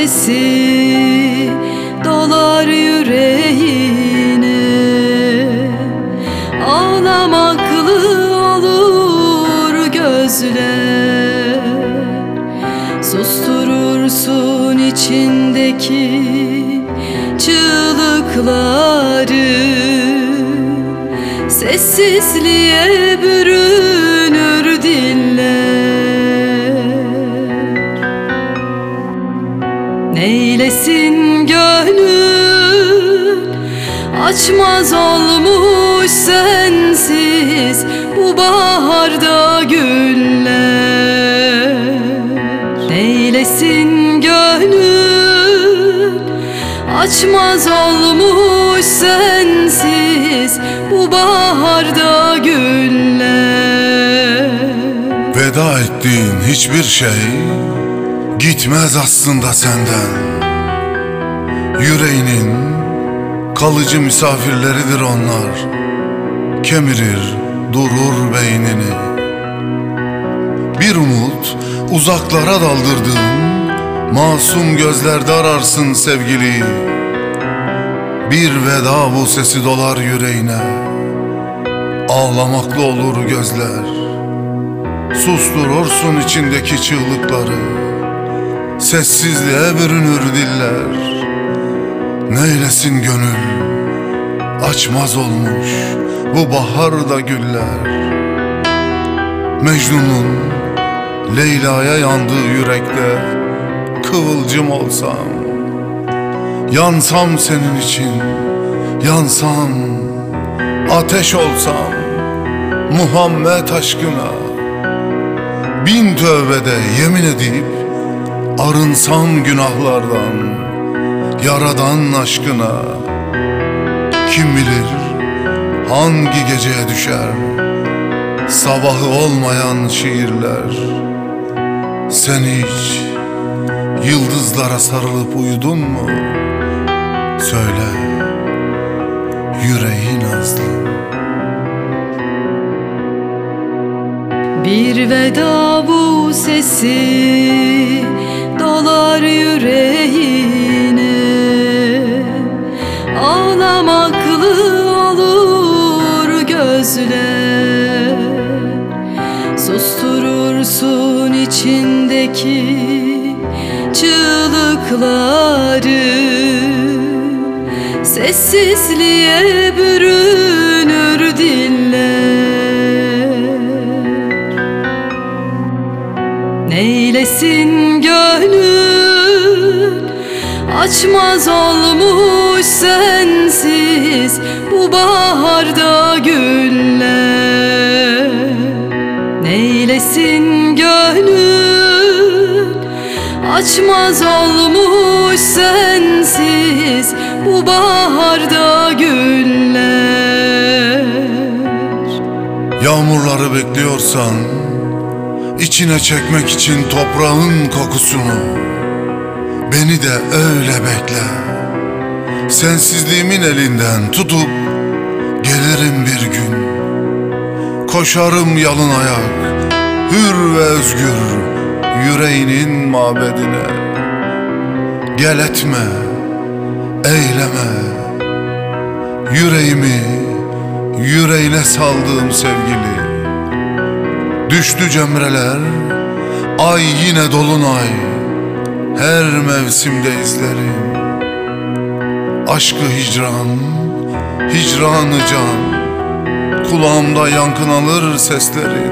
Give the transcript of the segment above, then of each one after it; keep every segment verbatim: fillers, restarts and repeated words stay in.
sesi dolar yüreğine. Ağlamaklı olur gözler, susturursun içindeki çığlıkları. Sessizliğe bürünür diller. Neylesin gönül, açmaz olmuş sensiz bu baharda güller. Neylesin gönül, açmaz olmuş sensiz bu baharda güller. Veda ettiğin hiçbir şey gitmez aslında senden. Yüreğinin kalıcı misafirleridir onlar. Kemirir, durur beynini. Bir umut uzaklara daldırdığın masum gözlerde ararsın sevgiliyi. Bir veda bu sesi dolar yüreğine. Ağlamaklı olur gözler, susturursun içindeki çığlıkları. Sessizliğe bürünür diller. Neylesin gönül, açmaz olmuş bu baharda güller. Mecnun'un Leyla'ya yandığı yürekte kıvılcım olsam, yansam senin için, yansam, ateş olsam Muhammed aşkına. Bin tövbede yemin edip arınsam günahlardan, Yaradan aşkına. Kim bilir hangi geceye düşer sabahı olmayan şiirler. Sen hiç yıldızlara sarılıp uyudun mu? Söyle yüreğin azlım. Bir veda bu sesi dolar yüreğine. Ağlamaklı olur gözler, susturursun içindeki çığlıkları. Sessizliğe bürünür diller. Neylesin gönül, açmaz olmuş sensiz bu baharda güller. Neylesin gönül, açmaz olmuş sensiz bu baharda güller. Yağmurları bekliyorsan, içine çekmek için toprağın kokusunu, beni de öyle bekle. Sensizliğimin elinden tutup gelirim bir gün. Koşarım yalın ayak, hür ve özgür yüreğinin mabedine. Gel etme, eyleme, yüreğimi yüreğine saldığım sevgili. Düştü cemreler, ay yine dolunay, her mevsimde izlerim. Aşkı hicran, hicranı can, kulağımda yankın alır seslerin.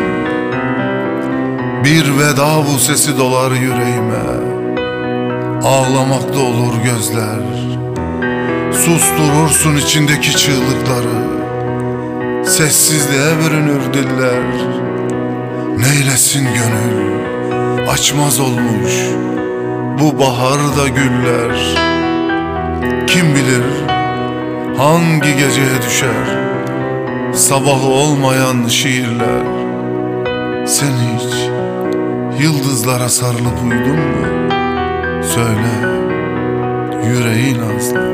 Bir veda bu sesi dolar yüreğime. Ağlamakta olur gözler, susturursun içindeki çığlıkları. Sessizliğe bürünür diller. Neylesin gönül, açmaz olmuş bu baharda güller. Kim bilir hangi geceye düşer sabahı olmayan şiirler. Sen hiç yıldızlara sarılıp uyudun mu? Söyle yüreğin azlı.